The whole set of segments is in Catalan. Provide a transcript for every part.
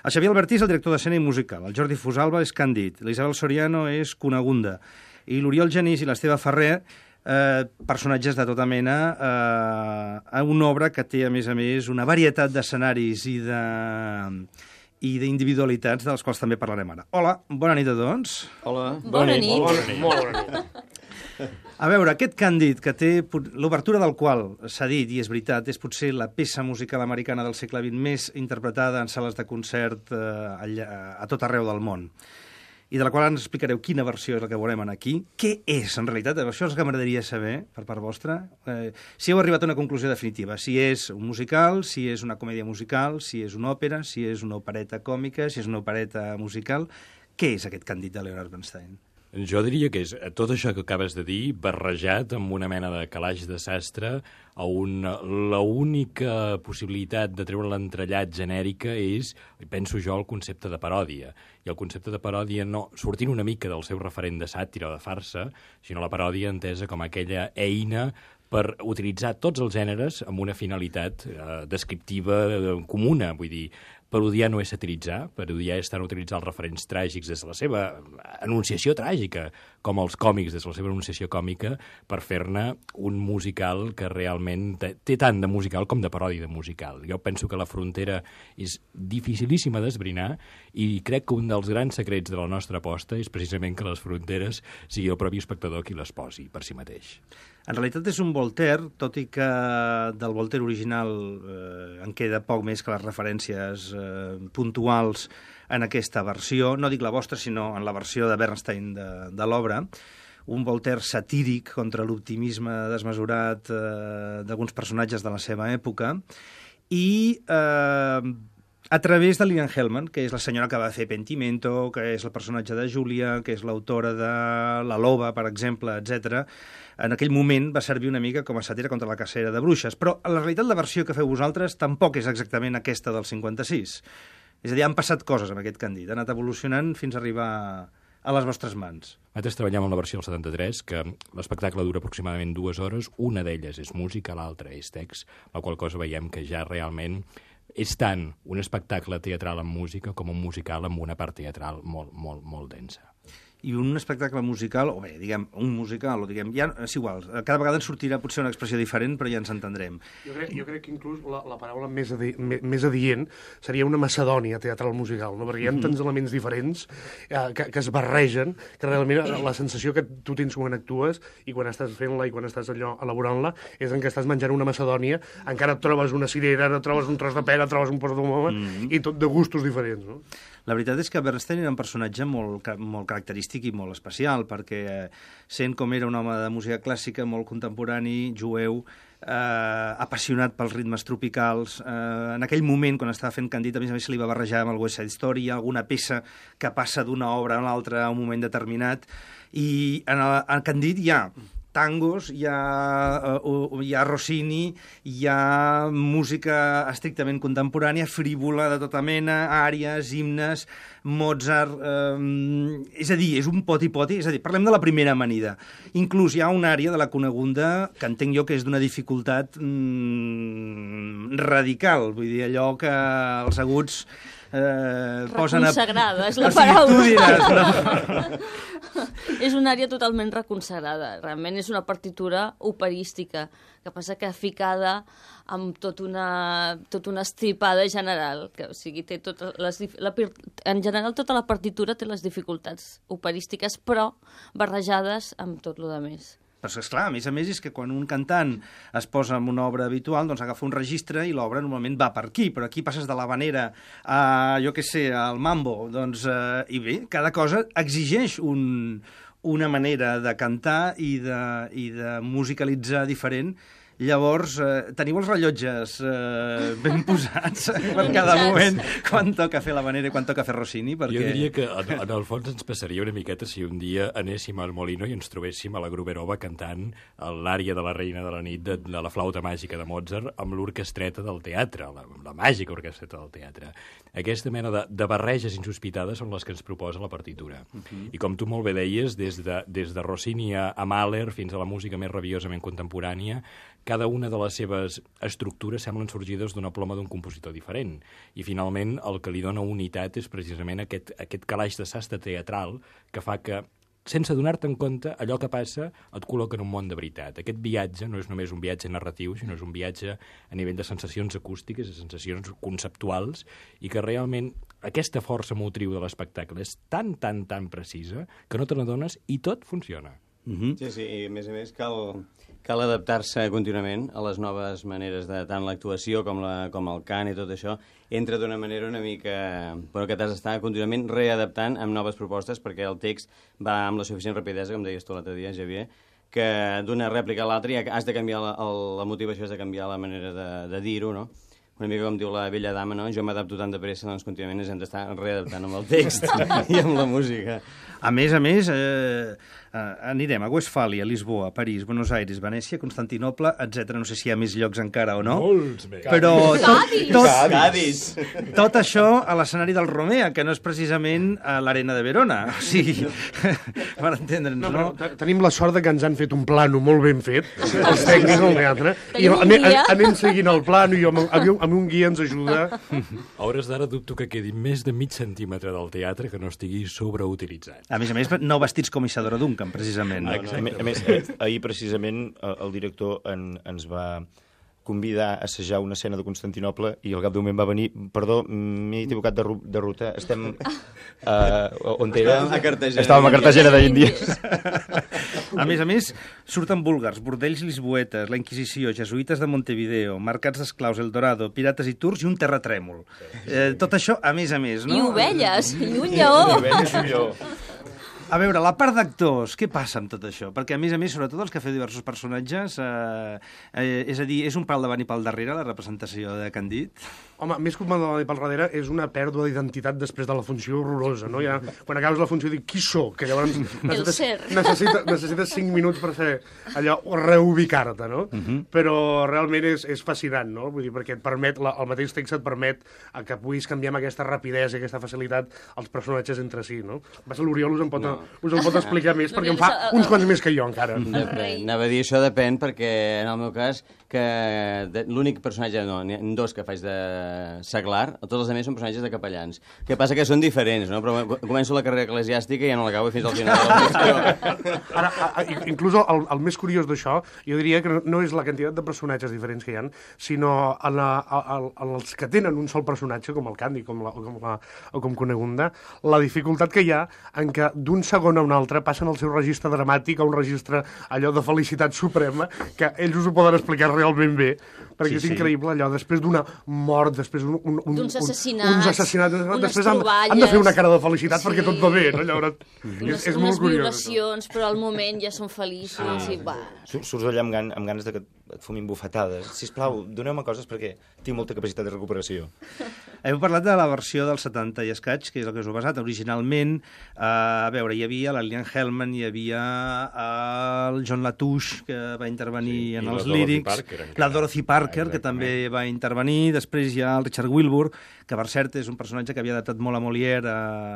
El Xavier Albertí és el director d'escena i musical, el Jordi Fusalva és Càndid, l'Isabel Soriano és Cunegunda, i l'Oriol Genís i l'Esteve Ferrer, personatges de tota mena, a una obra que té, a més, una varietat d'escenaris i d'individualitats dels quals també parlarem ara. Hola, bona nit a tots. Hola. Bona nit. Molt bona nit. A veure, aquest Càndid, que té l'obertura del qual, s'ha dit, i és veritat, és potser la peça musical americana del segle XX més interpretada en sales de concert a tot arreu del món, i de la qual ens explicareu quina versió és la que veurem aquí. Què és, en realitat? Això és el que m'agradaria saber, per part vostra. Si heu arribat a una conclusió definitiva, si és un musical, si és una comèdia musical, si és una òpera, si és una opereta còmica, si és una opereta musical. Què és aquest Càndid de Leonard Bernstein? Jo diria que és tot això que acabes de dir barrejat amb una mena de calaix de sastre on l'única possibilitat de treure l'entrellat genèrica és, penso jo, el concepte de paròdia. I el concepte de paròdia no sortint una mica del seu referent de sàtira o de farsa, sinó la paròdia entesa com aquella eina per utilitzar tots els gèneres amb una finalitat descriptiva comuna, vull dir, parodiar no és satiritzar, parodiar és tant utilitzar els referents tràgics des de la seva enunciació tràgica, com els còmics des de la seva enunciació còmica, per fer-ne un musical que realment té tant de musical com de paròdia de musical. Jo penso que la frontera és dificilíssima d'esbrinar i crec que un dels grans secrets de la nostra aposta és precisament que les fronteres sigui el propi espectador qui les posi per si mateix. En realitat és un Voltaire, tot i que del Voltaire original en queda poc més que les referències puntuals en aquesta versió, no dic la vostra, sinó en la versió de Bernstein de l'obra, un Voltaire satíric contra l'optimisme desmesurat d'alguns personatges de la seva època, i a través de Lilian Hellman, que és la senyora que va fer Pentimento, que és el personatge de Júlia, que és l'autora de La Loba, per exemple, etc. En aquell moment va servir una mica com a sàtira contra la cacera de bruixes. Però, en la realitat, la versió que feu vosaltres tampoc és exactament aquesta del 56. És a dir, han passat coses amb aquest Càndid, ha anat evolucionant fins a arribar a les vostres mans. Nosaltres treballem amb la versió del 73, que l'espectacle dura aproximadament 2 hores, una d'elles és música, l'altra és text, la qual cosa veiem que ja realment és tant un espectacle teatral amb música com un musical amb una part teatral molt densa. I un espectacle musical, o bé, diguem, un musical, o diguem, ja és igual, cada vegada ens sortirà potser una expressió diferent, però ja ens entendrem. Jo crec que inclús la paraula més adient seria una macedònia teatral musical, no? Perquè hi ha tants elements diferents que es barregen, que realment la sensació que tu tens quan actues i quan estàs fent-la i quan estàs allò elaborant-la és en què estàs menjant una macedònia, encara et trobes una cirera, et trobes un tros de pera, et trobes un porc d'home, i tot de gustos diferents, no? La veritat és que Bernstein era un personatge molt característic i molt especial, perquè sent com era un home de música clàssica, molt contemporani, jueu, apassionat pels ritmes tropicals, en aquell moment, quan estava fent Càndid, a més se li va barrejar amb el West Side Story, alguna peça que passa d'una obra a l'altra a un moment determinat, i en Càndid hi ha tangos, hi ha Rossini, hi ha música estrictament contemporània, frívola de tota mena, àries, himnes, Mozart... és a dir, és un poti-poti, és a dir, parlem de la primera amanida. Inclús hi ha una àrea de la Cunegunda que entenc jo que és d'una dificultat radical, vull dir, allò que els aguts posen a... Reconsagrada, és la paraula. Tu diràs, no? És una àrea totalment reconsagrada. Realment és una partitura operística, que passa que ficada amb tota una estripada general. Que, o sigui, té en general tota la partitura té les dificultats operístiques, però barrejades amb tot lo de més. Però, esclar, a més és que quan un cantant es posa en una obra habitual, doncs agafa un registre i l'obra normalment va per aquí, però aquí passes de l'havanera a, jo què sé, al mambo, doncs, i bé, cada cosa exigeix una manera de cantar i de musicalitzar diferent. Llavors, teniu els rellotges ben posats per cada moment, quan toca fer l'havanera i quan toca fer Rossini, perquè... Jo diria que en el fons ens passaria una miqueta si un dia anéssim al Molino i ens trobéssim a la Gruberova cantant l'ària de la Reina de la Nit de la flauta màgica de Mozart amb l'orquestreta del teatre, la màgica orquestreta del teatre. Aquesta mena de barreges insospitades són les que ens proposa la partitura. I com tu molt bé deies, des de Rossini a Mahler fins a la música més rabiosament contemporània, cada una de les seves estructures semblen sorgides d'una ploma d'un compositor diferent. I finalment el que li dona unitat és precisament aquest calaix de sastre teatral que fa que, sense donar-te en compte, allò que passa et col·loca en un món de veritat. Aquest viatge no és només un viatge narratiu, sinó és un viatge a nivell de sensacions acústiques, de sensacions conceptuals, i que realment aquesta força motriu de l'espectacle és tan precisa que no te n'adones i tot funciona. Sí, i a més cal adaptar-se contínuament a les noves maneres de tant l'actuació com el cant i tot això. Entra d'una manera una mica... Però que t'has d'estar contínuament readaptant amb noves propostes perquè el text va amb la suficient rapidesa, com deies tu l'altre dia, Xavier, que d'una rèplica a l'altra ja has de canviar la motivació, has de canviar la manera de dir-ho, no? Una mica com diu la vella dama, no? Jo m'adapto tan de pressa, doncs contínuament ens hem d'estar readaptant amb el text i amb la música. A més, anirem a Westfàlia, Lisboa, París, Buenos Aires, Venècia, Constantinoble, etc. No sé si hi ha més llocs encara o no. Molts més. Però Cadis! Tot això a l'escenari del Romea, que no és precisament a l'Arena de Verona. O sigui, per entendre'ns, no? Tenim la sort de que ens han fet un plano molt ben fet, els tècnics del teatre, i anem seguint el plano i amb un guia ens ajuda. A hores d'ara dubto que quedi més de mig centímetre del teatre que no estigui sobreutilitzat. A més, no vestits com Isadora Duncan, precisament. A més, ahir precisament el director ens va convidar a assajar una escena de Constantinople i al cap d'un moment va venir, perdó, m'he equivocat de ruta, estem... on era? A Cartagena. Estàvem a Cartagena d'Índies. A més, surten búlgars, bordells lisboetes, la Inquisició, jesuïtes de Montevideo, mercats d'esclaus, El Dorado, pirates i turcs i un terratrèmol. Tot això, a més, no? I ovelles, i un lleó. A veure, la part d'actors, què passa amb tot això? Perquè, a més, sobretot els que feu diversos personatges, és a dir, és un pal davant i pal darrere, la representació de Candid? Home, més que un pal davant i pal darrere, és una pèrdua d'identitat després de la funció horrorosa, no? Ja, quan acabes la funció dic, qui sóc? Que llavors necessites 5 minuts per fer allò, reubicar-te, no? Però realment és fascinant, no? Vull dir, perquè et permet, el mateix text et permet que puguis canviar amb aquesta rapidesa i aquesta facilitat els personatges entre si, no? L'Oriol us en pot explicar més, perquè en fa uns quants més que jo, encara. Anava a dir, això depèn, perquè en el meu cas, que l'únic personatge, no, n'hi ha 2 que faig de seglar, tots els altres són personatges de capellans. Que passa que són diferents, no? Però començo la carrera eclesiàstica i ja no l'acabo fins al final. Ara, inclús el més curiós d'això, jo diria que no és la quantitat de personatges diferents que hi ha, sinó els que tenen un sol personatge, com el Candy o com Cunegunda, la dificultat que hi ha en què d'un segon a un altre passen el seu registre dramàtic a un registre allò de felicitat suprema, que ells us ho poden explicar realment bé, perquè és increïble allò, després d'una mort, després d'uns assassinats, després han de fer una cara de felicitat perquè tot va bé, no? Llavors, és molt curiós. Unes violacions, però al moment ja són feliços i va. Surts allà amb ganes de que et fumin bufetades. Sisplau, doneu-me coses perquè tinc molta capacitat de recuperació. Heu parlat de la versió del 70 i escaig, que és el que us heu basat. Originalment, a veure, hi havia la Lillian Hellman, hi havia el John Latouche, que va intervenir en els lírics, la Dorothy Parker, que també va intervenir, després hi ha el Richard Wilbur, que per cert és un personatge que havia adaptat molt a Molière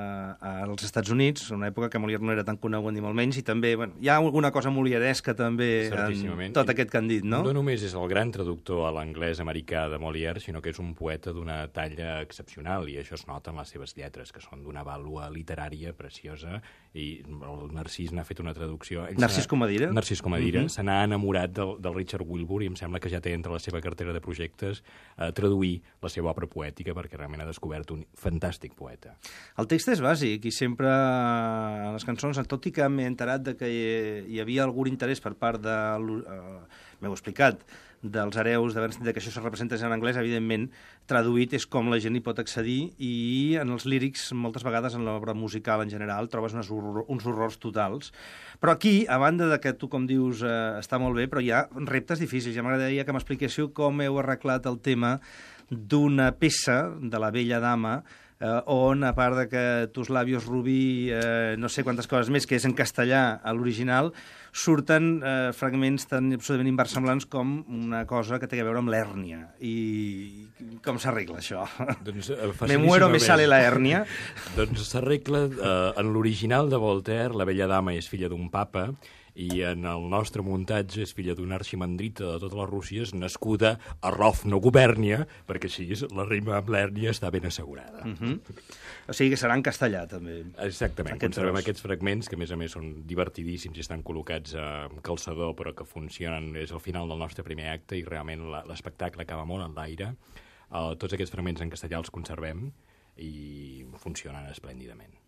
als Estats Units, una època que Molière no era tan conegut ni molt menys, i també hi ha alguna cosa molieresca també en tot aquest Candid, no? No només és el gran traductor a l'anglès americà de Molière, sinó que és un poeta d'una talla excepcional, i això es nota en les seves lletres, que són d'una vàlua literària preciosa, i el Narcís n'ha fet una traducció. Narcís Comadira? Narcís Comadira. Se n'ha enamorat del Richard Wilbur, i em sembla que ja té entre la seva cartera de projectes traduir la seva obra poètica, perquè realment ha descobert un fantàstic poeta. El text és bàsic, i sempre a les cançons, tot i que m'he enterat de que hi havia algun interès per part de... m'heu explicat, dels hereus, de que això se representa en anglès, evidentment, traduït és com la gent hi pot accedir, i en els lírics, moltes vegades en l'obra musical en general, trobes uns horrors totals. Però aquí, a banda de que tu, com dius, està molt bé, però hi ha reptes difícils. Ja m'agradaria que m'expliquéssiu com heu arreglat el tema d'una peça de la vella dama, on, a part de que tus labios rubí, no sé quantes coses més, que és en castellà a l'original, surten fragments tan absolutament inversemblants com una cosa que té a veure amb l'hèrnia. I com s'arregla això? Doncs, me muero, me sale la hèrnia. Doncs s'arregla en l'original de Voltaire, la vella dama és filla d'un papa, i en el nostre muntatge és filla d'una arximandrita de totes les Rússies nascuda a Rovno-Gubèrnia, perquè així la rima amb l'Èrnia està ben assegurada. O sigui que serà en castellà, també. Exactament, conservem aquests fragments que a més són divertidíssims i estan col·locats amb calçador però que funcionen, és el final del nostre primer acte i realment l'espectacle acaba molt en l'aire. Tots aquests fragments en castellà els conservem i funcionen esplèndidament.